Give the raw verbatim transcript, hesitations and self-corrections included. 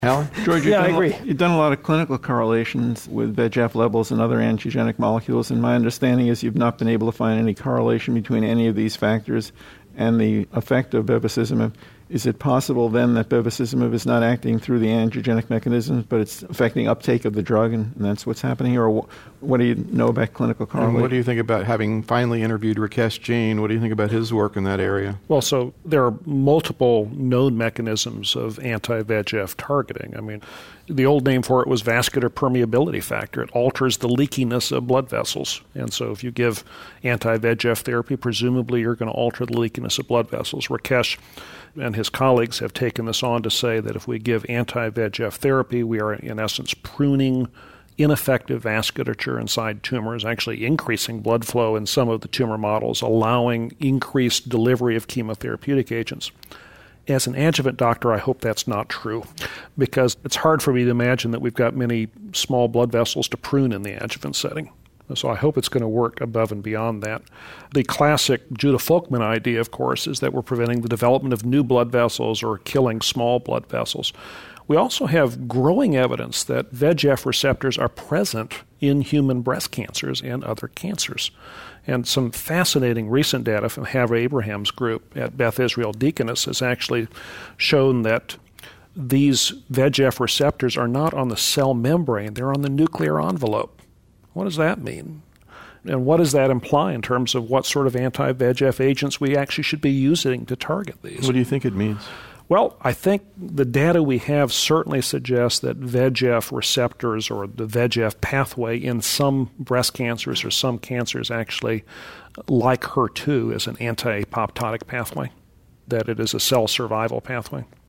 Alan? George, you've, Yeah, I done, agree. A, you've done a lot of clinical correlations with V E G F levels and other angiogenic molecules, and my understanding is you've not been able to find any correlation between any of these factors and the effect of bevacizumab. Is it possible then that bevacizumab is not acting through the angiogenic mechanisms, but it's affecting uptake of the drug, and, and that's what's happening here? Or wh- what do you know about clinical correlation? And what do you think about, having finally interviewed Rakesh Jain, what do you think about his work in that area? Well, so there are multiple known mechanisms of anti-V E G F targeting. I mean, the old name for it was vascular permeability factor. It alters the leakiness of blood vessels. And so if you give anti-V E G F therapy, presumably you're going to alter the leakiness of blood vessels. Rakesh and his colleagues have taken this on to say that if we give anti-V E G F therapy, we are in essence pruning ineffective vasculature inside tumors, actually increasing blood flow in some of the tumor models, allowing increased delivery of chemotherapeutic agents. As an adjuvant doctor, I hope that's not true, because it's hard for me to imagine that we've got many small blood vessels to prune in the adjuvant setting. So I hope it's going to work above and beyond that. The classic Judah Folkman idea, of course, is that we're preventing the development of new blood vessels or killing small blood vessels. We also have growing evidence that V E G F receptors are present in human breast cancers and other cancers. And some fascinating recent data from Havre Abraham's group at Beth Israel Deaconess has actually shown that these V E G F receptors are not on the cell membrane, they're on the nuclear envelope. What does that mean? And what does that imply in terms of what sort of anti-V E G F agents we actually should be using to target these? What do you think it means? Well, I think the data we have certainly suggests that V E G F receptors or the V E G F pathway in some breast cancers or some cancers actually, like H E R two, is an anti-apoptotic pathway, that it is a cell survival pathway.